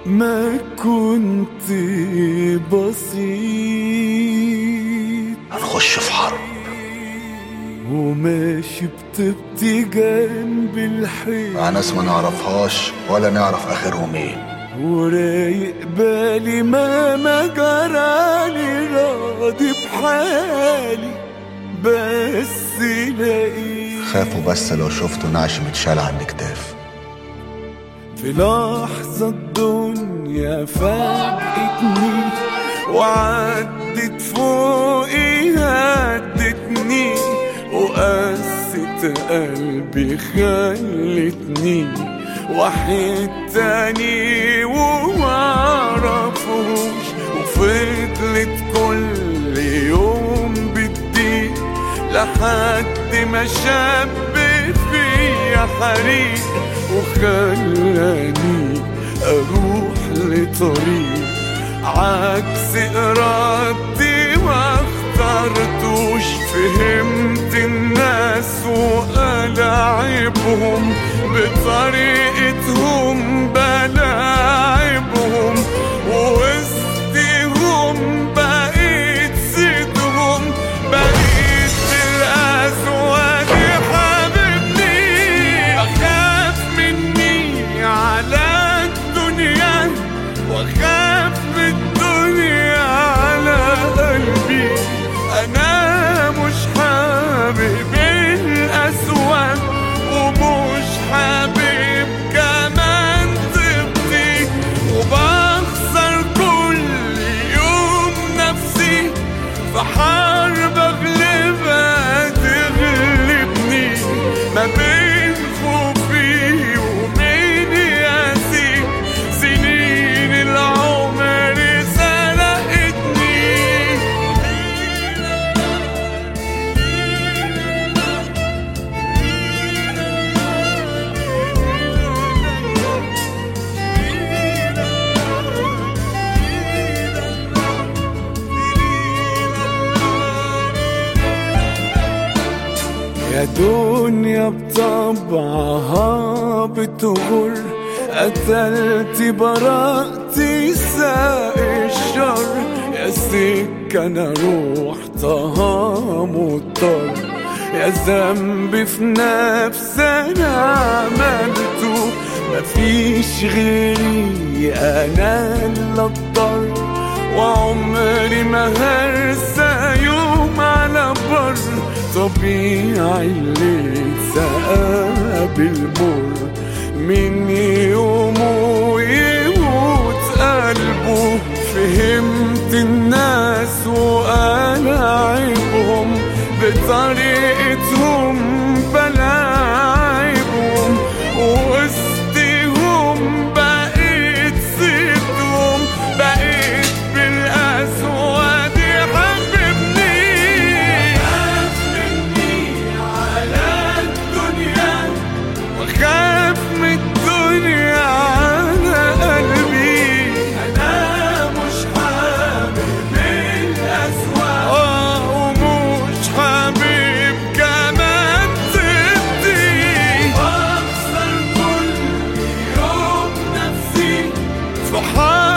ما كنت بسيط، هنخش في حرب وماشي بتبتي جنب الحيط مع ناس ما نعرفهاش ولا نعرف اخرهم ايه، ورايق بالي ما جرالي، راضي بحالي بس لاقيه. خافوا بس لو شفتوا نعش متشال عند كتاف. في لحظة الدنيا فاجئتني وعدت فوقي هدتني، وقست قلبي خلتني واحد تاني ومعرفوش، وفضلت كل يوم بتضيق لحد ما شاب فيا حريق، وخلاني اروح لطريق عكس ارادتي ما اخترتوش. فهمت الناس وألاعبهم بطريقتهم بلاعبهم، ووسطهم بقيت سيدهم، بقيت بالأسود حبيبني. أخاف مني على الدنيا وأخاف من الدنيا على قلبي. أنا مش حابب الأسود ومش حابب كمان طيبتي، وبخسر كل يوم نفسي في حرب أغلبها تغلبني، ما بين خوفي ومن ياسي سنين العمر سرقتني. يا دنيا بطبعها بتغر، قتلت براءتي ساق الشر. يا سكة أنا روحتها مضطر، يا ذنب في نفسي أنا عملته، مفيش غيري أنا اللي أضطر. وعمري ما هرسى يوم على بر، طبيعي اللي اتسقى بالمر من يومه يموت قلبه. فهمت الناس وألاعبهم بطريقتهم بلاعبهم، ووسطهم بقيت سيدهم، بقيت بالأسود حبيبني. خاف مني على الدنيا وخاف من الدنيا على قلبي. أنا مش حابب الأسود ومش حابب كمان طيبتي، بخسر كل يوم نفسي في حالي